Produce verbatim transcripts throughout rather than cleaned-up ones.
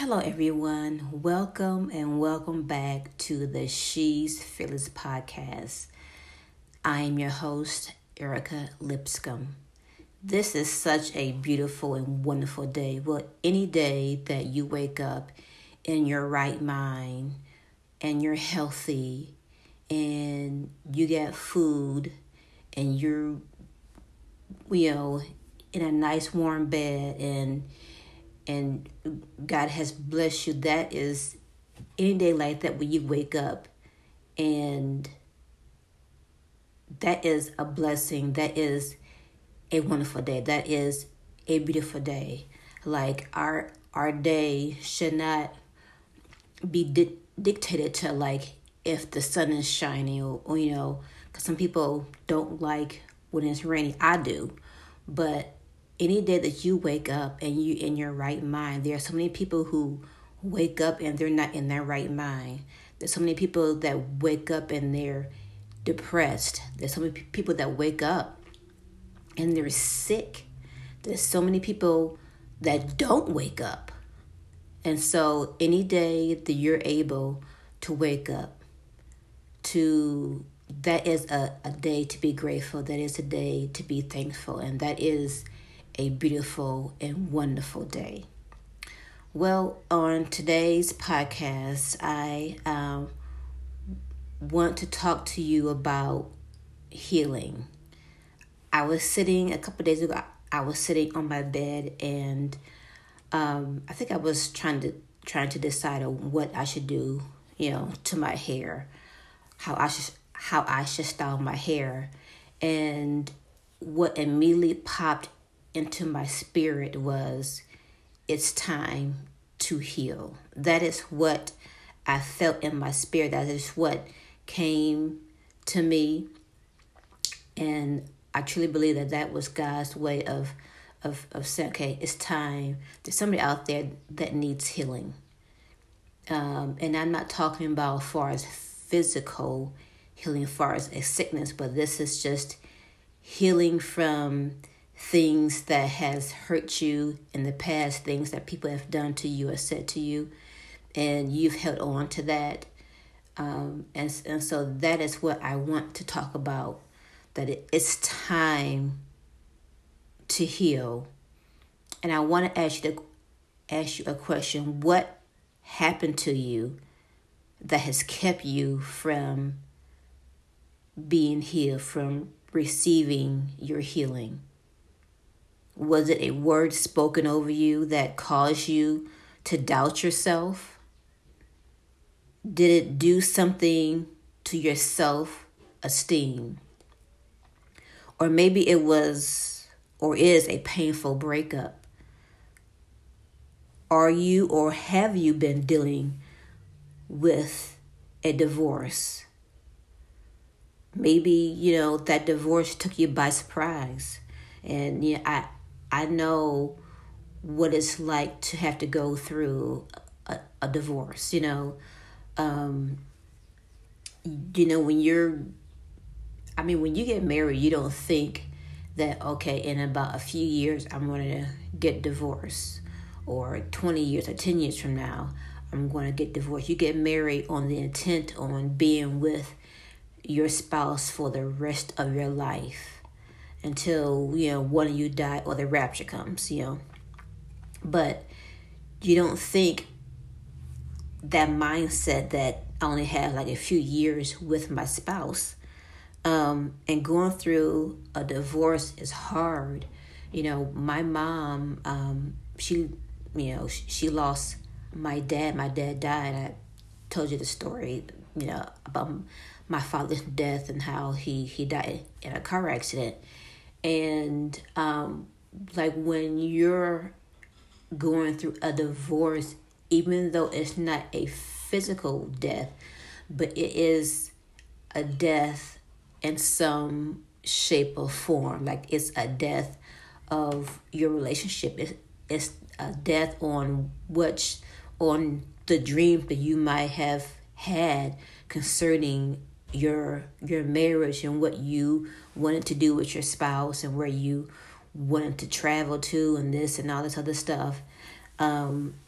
Hello, everyone. Welcome and welcome back to the She's Fearless podcast. I am your host, Erica Lipscomb. This is such a beautiful and wonderful day. Well, any day that you wake up in your right mind and you're healthy and you get food and you're, you know, in a nice warm bed and and God has blessed you, that is any day like that when you wake up, and that is a blessing. That is a wonderful day. That is a beautiful day. Like our our day should not be di- dictated to like if the sun is shining or, or you know, because some people don't like when it's raining. I do, but any day that you wake up and you in your right mind, there are so many people who wake up and they're not in their right mind. There's so many people that wake up and they're depressed. There's so many people that wake up and they're sick. There's so many people that don't wake up. And so any day that you're able to wake up, to that is a, a day to be grateful. That is a day to be thankful. And that is a beautiful and wonderful day. Well, on today's podcast, I um, want to talk to you about healing. I was sitting a couple of days ago. I was sitting on my bed, and um, I think I was trying to trying to decide on what I should do, you know, to my hair, how I should how I should style my hair, and what immediately popped into my spirit was, it's time to heal. That is what I felt in my spirit. That is what came to me. And I truly believe that that was God's way of, of, of saying, okay, it's time. There's somebody out there that needs healing. Um, and I'm not talking about as far as physical healing, as far as a sickness, but this is just healing from things that has hurt you in the past, things that people have done to you or said to you, and you've held on to that. Um, and, and so that is what I want to talk about, that it, it's time to heal. And I want to ask you to ask you a question. What happened to you that has kept you from being healed, from receiving your healing? Was it a word spoken over you that caused you to doubt yourself? Did it do something to your self-esteem? Or maybe it was or is a painful breakup. Are you or have you been dealing with a divorce? Maybe, you know, that divorce took you by surprise. And you know, I I know what it's like to have to go through a, a divorce, you know. Um, you know, when you're, I mean, when you get married, you don't think that, okay, in about a few years, I'm going to get divorced. Or twenty years or ten years from now, I'm going to get divorced. You get married on the intent on being with your spouse for the rest of your life, until, you know, one of you die or the rapture comes, you know. But you don't think that mindset that I only have like a few years with my spouse. Um, and going through a divorce is hard. You know, my mom, um, she, you know, she lost my dad. My dad died. I told you the story, you know, about my father's death and how he, he died in a car accident. And um, like when you're going through a divorce, even though it's not a physical death, but it is a death in some shape or form. Like it's a death of your relationship. It's, it's a death on which, on the dreams that you might have had concerning your your marriage and what you wanted to do with your spouse and where you wanted to travel to and this and all this other stuff. Um,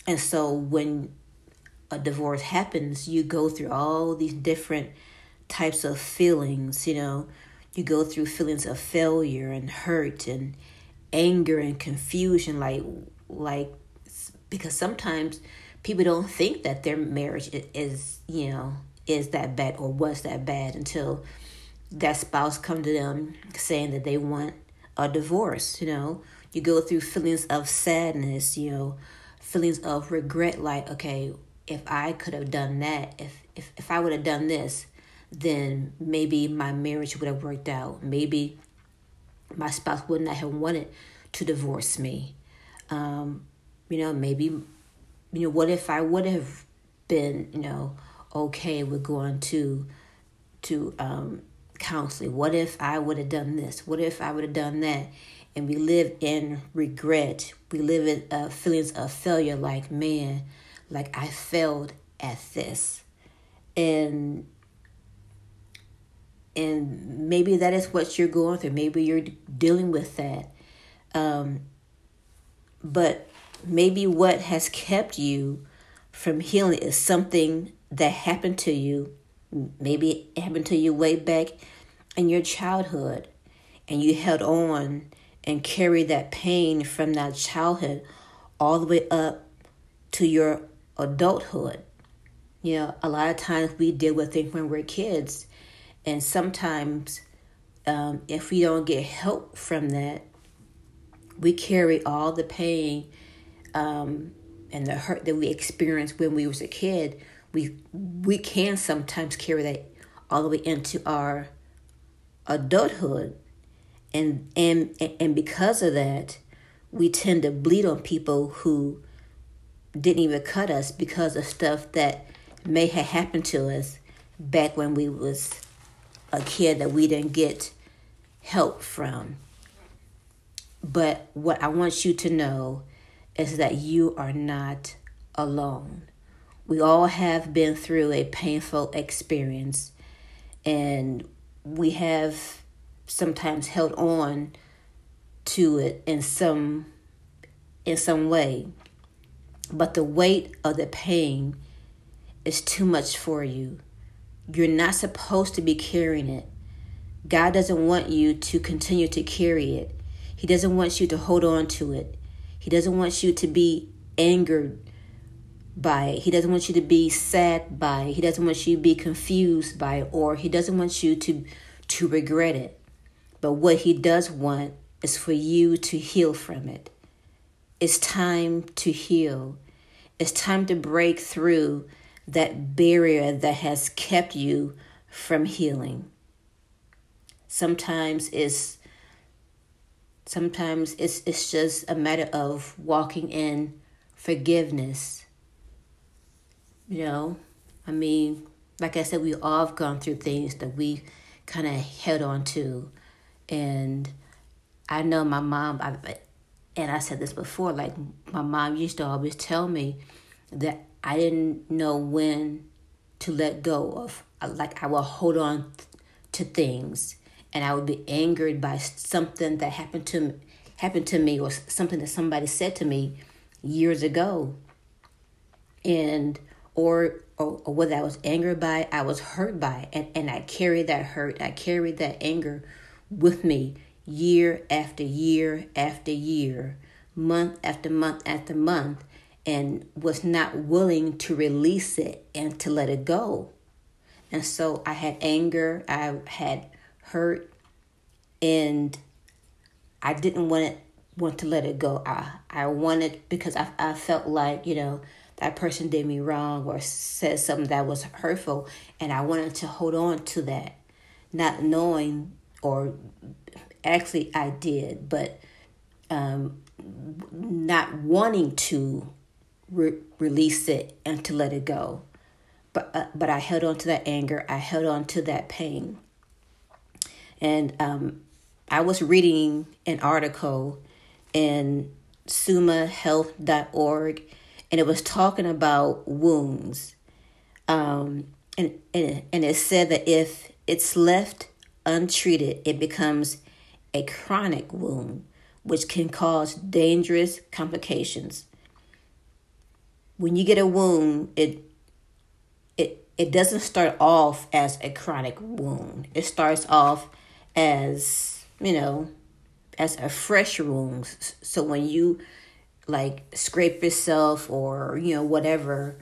And so when a divorce happens, you go through all these different types of feelings, you know. You go through feelings of failure and hurt and anger and confusion, like like because sometimes people don't think that their marriage is, you know, is that bad or was that bad until that spouse come to them saying that they want a divorce, you know. You go through feelings of sadness, you know, feelings of regret, like, okay, if I could have done that, if if, if I would have done this, then maybe my marriage would have worked out. Maybe my spouse would not have wanted to divorce me. Um, you know, maybe, you know, what if I would have been, you know, okay with going to to um, counseling? What if I would have done this? What if I would have done that? And we live in regret. We live in uh, feelings of failure, like, man, like I failed at this. And and maybe that is what you're going through. Maybe you're dealing with that. Um, but maybe what has kept you from healing is something that happened to you. Maybe it happened to you way back in your childhood, and you held on and carried that pain from that childhood all the way up to your adulthood. You know, a lot of times we deal with things when we're kids, and sometimes um, if we don't get help from that, we carry all the pain um, and the hurt that we experienced when we was a kid. We we can sometimes carry that all the way into our adulthood, and and and because of that, we tend to bleed on people who didn't even cut us because of stuff that may have happened to us back when we was a kid that we didn't get help from. But what I want you to know is that you are not alone. We all have been through a painful experience, and we have sometimes held on to it in some in some way. But the weight of the pain is too much for you. You're not supposed to be carrying it. God doesn't want you to continue to carry it. He doesn't want you to hold on to it. He doesn't want you to be angered by it. He doesn't want you to be sad by it. He doesn't want you to be confused by it, or he doesn't want you to, to regret it. But what he does want is for you to heal from it. It's time to heal. It's time to break through that barrier that has kept you from healing. Sometimes it's sometimes it's it's just a matter of walking in forgiveness. You know, I mean, like I said, we all have gone through things that we kind of held on to, and I know my mom. I, and I said this before. Like, my mom used to always tell me that I didn't know when to let go of. Like, I will hold on to things, and I would be angered by something that happened to happened to me, or something that somebody said to me years ago, and or or, or whether I was angered by it, I was hurt by it, and and I carried that hurt, I carried that anger with me year after year after year, month after month after month, and was not willing to release it and to let it go. And so I had anger, I had hurt, and I didn't want it, want to let it go. I, I wanted, because I, I felt like, you know, that person did me wrong or said something that was hurtful, and I wanted to hold on to that, not knowing, or actually I did, but um, not wanting to re- release it and to let it go. But uh, but I held on to that anger. I held on to that pain. And um, I was reading an article in summa health dot org, and it was talking about wounds. Um, and, and, and it said that if it's left untreated, it becomes a chronic wound, which can cause dangerous complications. when you get a wound, it it it doesn't start off as a chronic wound. It starts off as, you know, as a fresh wound. So when you like scrape yourself or, you know, whatever,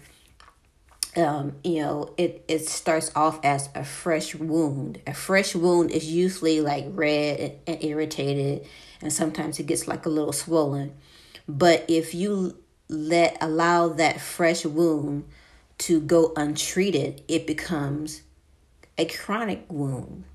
um, you know, it, it starts off as a fresh wound. A fresh wound is usually like red and, and irritated, and sometimes it gets like a little swollen. But if you let allow that fresh wound to go untreated, it becomes a chronic wound.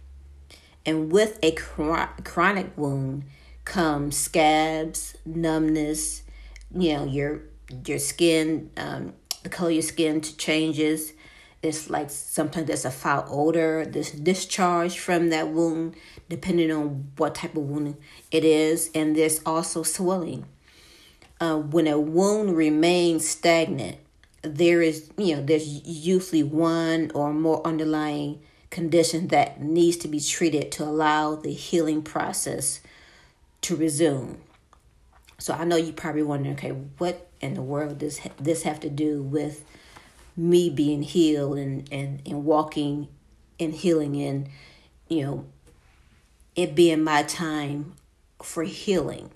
And with a chronic wound comes scabs, numbness, you know, your your skin, um, the color of your skin changes. It's like sometimes there's a foul odor, there's discharge from that wound, depending on what type of wound it is. And there's also swelling. Uh, when a wound remains stagnant, there is, you know, there's usually one or more underlying condition that needs to be treated to allow the healing process to resume. So I know you probably wondering, okay, what in the world does this have to do with me being healed and, and, and walking and healing and, you know, it being my time for healing.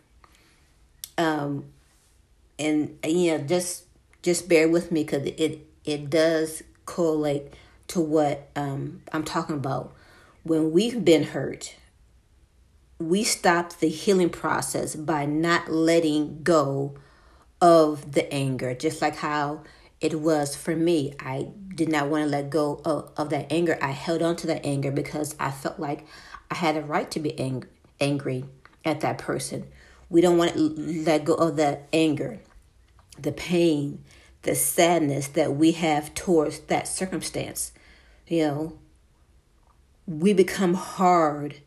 Um, and, you know, just just bear with me because it, it does correlate to what um, I'm talking about. When we've been hurt, we stop the healing process by not letting go of the anger. Just like how it was for me. I did not want to let go of, of that anger. I held on to that anger because I felt like I had a right to be ang- angry at that person. We don't want to let go of that anger, the pain, the sadness that we have towards that circumstance. You know, we become hard,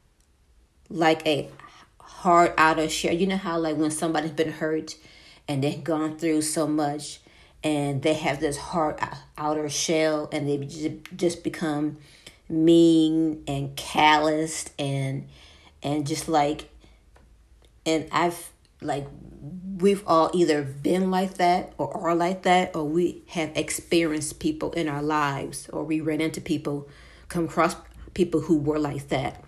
like a hard outer shell. You know how like when somebody's been hurt and they've gone through so much and they have this hard outer shell and they just become mean and calloused and and just like, and I've like, we've all either been like that or are like that, or we have experienced people in our lives, or we ran into people, come across people who were like that.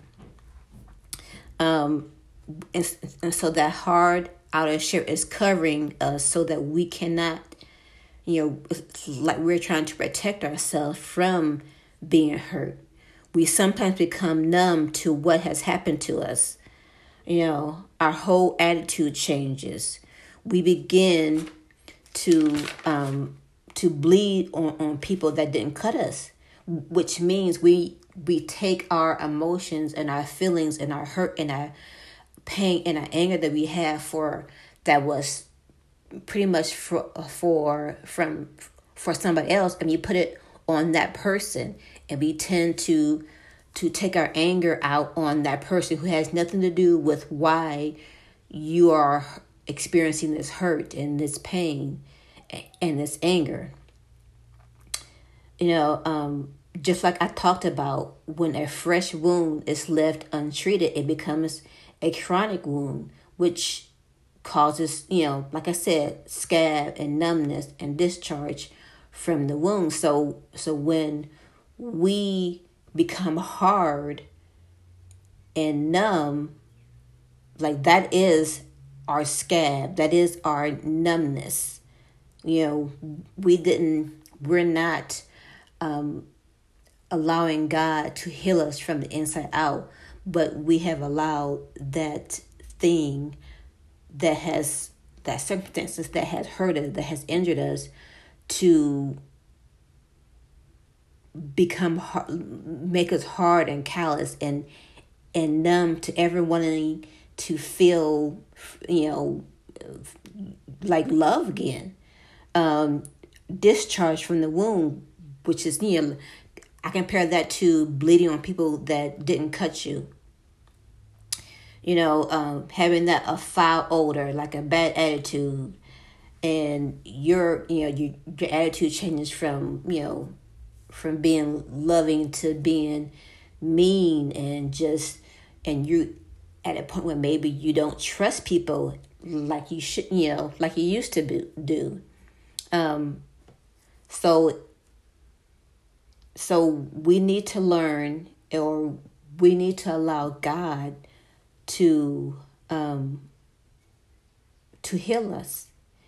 Um, and, and so that hard outer shell is covering us so that we cannot, you know, like we're trying to protect ourselves from being hurt. We sometimes become numb to what has happened to us. You know, our whole attitude changes. We begin to um, to bleed on, on people that didn't cut us, which means we we take our emotions and our feelings and our hurt and our pain and our anger that we have for that was pretty much for for from for somebody else, and you put it on that person, and we tend to to take our anger out on that person who has nothing to do with why you are experiencing this hurt and this pain and this anger. You know, um, just like I talked about, when a fresh wound is left untreated, it becomes a chronic wound, which causes, you know, like I said, scab and numbness and discharge from the wound. So, so when we become hard and numb, like that is our scab, that is our numbness. You know, we didn't, we're not um, allowing God to heal us from the inside out, but we have allowed that thing that has, that circumstances that has hurt us, that has injured us, to become hard, make us hard and callous and and numb to ever wanting to feel, you know, like love again. Um, discharge from the wound, which is, you know, I compare that to bleeding on people that didn't cut you. You know, um, having that a foul odor, like a bad attitude, and your, you know, your, your attitude changes from, you know, from being loving to being mean, and just, and you at a point where maybe you don't trust people like you should, you know, like you used to do. Um, so, so we need to learn, or we need to allow God to um, to heal us,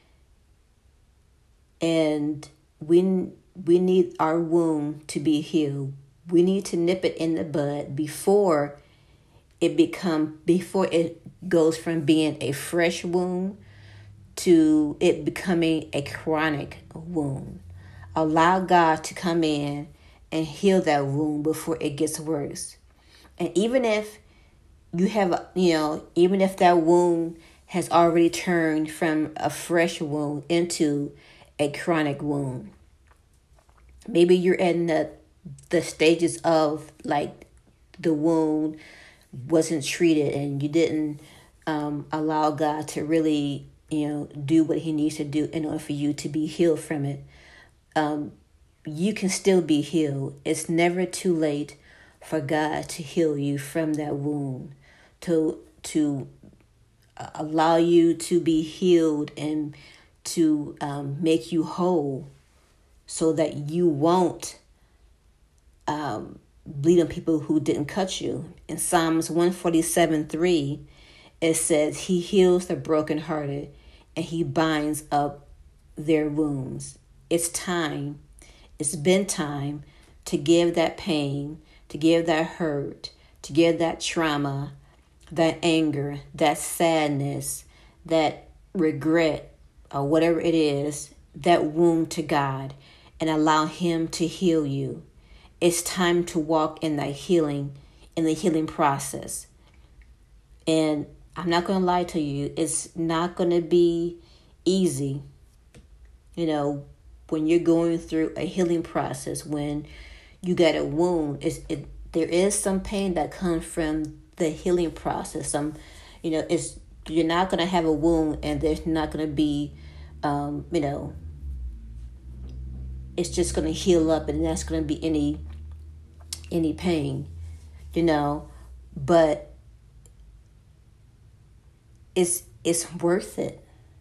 and we we need our wound to be healed. We need to nip it in the bud before it become before it goes from being a fresh wound to it becoming a chronic wound. Allow God to come in and heal that wound before it gets worse. And even if you have, you know, even if that wound has already turned from a fresh wound into a chronic wound, maybe you're in the the stages of like the wound wasn't treated and you didn't um, allow God to really, you know, do what he needs to do in order for you to be healed from it. Um, you can still be healed. It's never too late for God to heal you from that wound, to to allow you to be healed and to um, make you whole so that you won't um, bleed on people who didn't cut you. In Psalms one forty-seven three, it says, he heals the brokenhearted and he binds up their wounds. It's time. It's been time to give that pain, to give that hurt, to give that trauma, that anger, that sadness, that regret, or whatever it is, that wound to God, and allow him to heal you. It's time to walk in that healing, in the healing process. And I'm not going to lie to you, it's not going to be easy. You know, when you're going through a healing process, when you got a wound, it's, it, there is some pain that comes from the healing process. Some, you know, it's you're not going to have a wound and there's not going to be, um, you know, it's just going to heal up and that's going to be any any pain, you know, but it's it's worth it.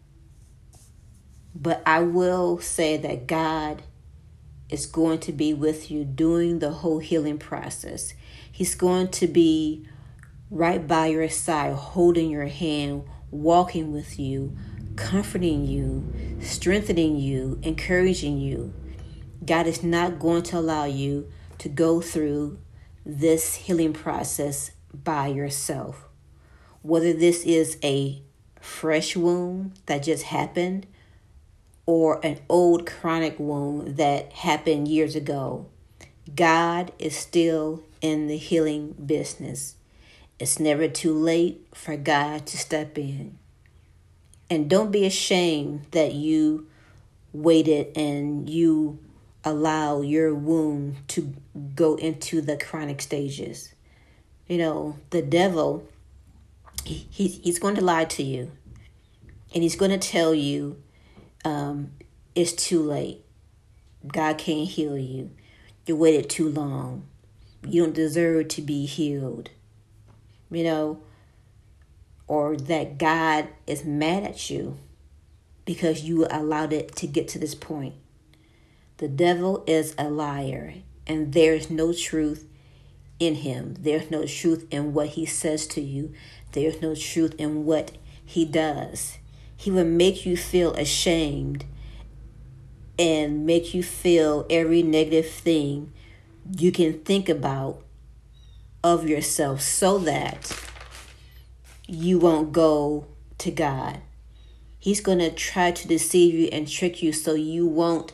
But I will say that God is going to be with you during the whole healing process. He's going to be right by your side, holding your hand, walking with you, comforting you, strengthening you, encouraging you. God is not going to allow you to go through this healing process by yourself. Whether this is a fresh wound that just happened or an old chronic wound that happened years ago, God is still in the healing business. It's never too late for God to step in. And don't be ashamed that you waited and you allow your wound to go into the chronic stages. You know, the devil, he, he's, he's going to lie to you. And he's going to tell you um, it's too late. God can't heal you. You waited too long. You don't deserve to be healed. You know, or that God is mad at you because you allowed it to get to this point. The devil is a liar, and there's no truth in him. There's no truth in what he says to you. There's no truth in what he does. He will make you feel ashamed and make you feel every negative thing you can think about of yourself so that you won't go to God. He's going to try to deceive you and trick you so you won't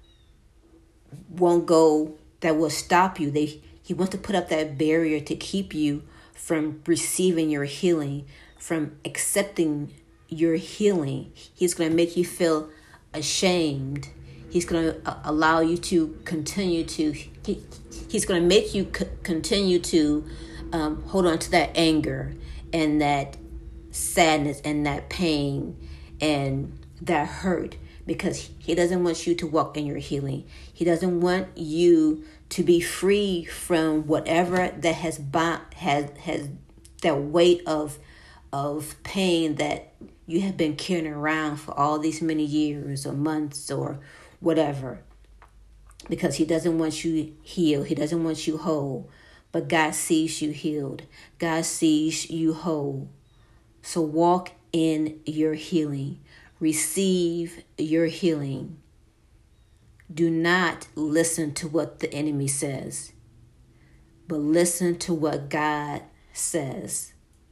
won't go, that will stop you. They he wants to put up that barrier to keep you from receiving your healing, from accepting your healing. He's going to make you feel ashamed. He's going to allow you to continue to, he, he's going to make you c- continue to um, hold on to that anger and that sadness and that pain and that hurt, because he doesn't want you to walk in your healing. He doesn't want you to be free from whatever that has has has that weight of of pain that you have been carrying around for all these many years or months or whatever. Because he doesn't want you healed. He doesn't want you whole. But God sees you healed. God sees you whole. So walk in your healing. Receive your healing. Do not listen to what the enemy says, but listen to what God says.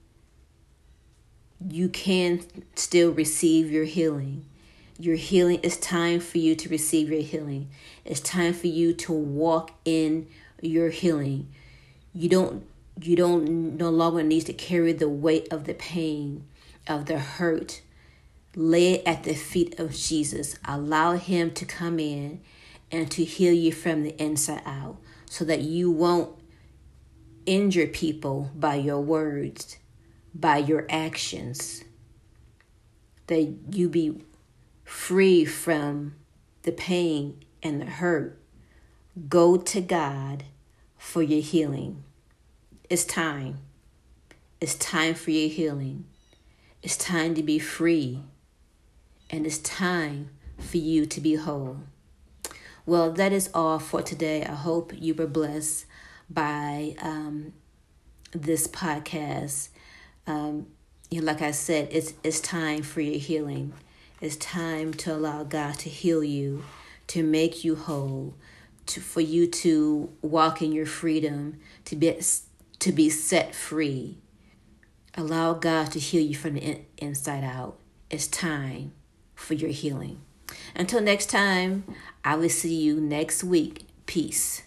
You can still receive your healing. Your healing, it's time for you to receive your healing. It's time for you to walk in your healing. You don't you don't no longer need to carry the weight of the pain, of the hurt. Lay it at the feet of Jesus. Allow him to come in and to heal you from the inside out, so that you won't injure people by your words, by your actions. That you be free from the pain and the hurt. Go to God for your healing. It's time. It's time for your healing. It's time to be free. And it's time for you to be whole. Well, that is all for today. I hope you were blessed by um, this podcast. Um, you know, like I said, it's it's time for your healing. It's time to allow God to heal you, to make you whole, to for you to walk in your freedom, to be to be set free. Allow God to heal you from the in, inside out. It's time for your healing. Until next time, I will see you next week. Peace.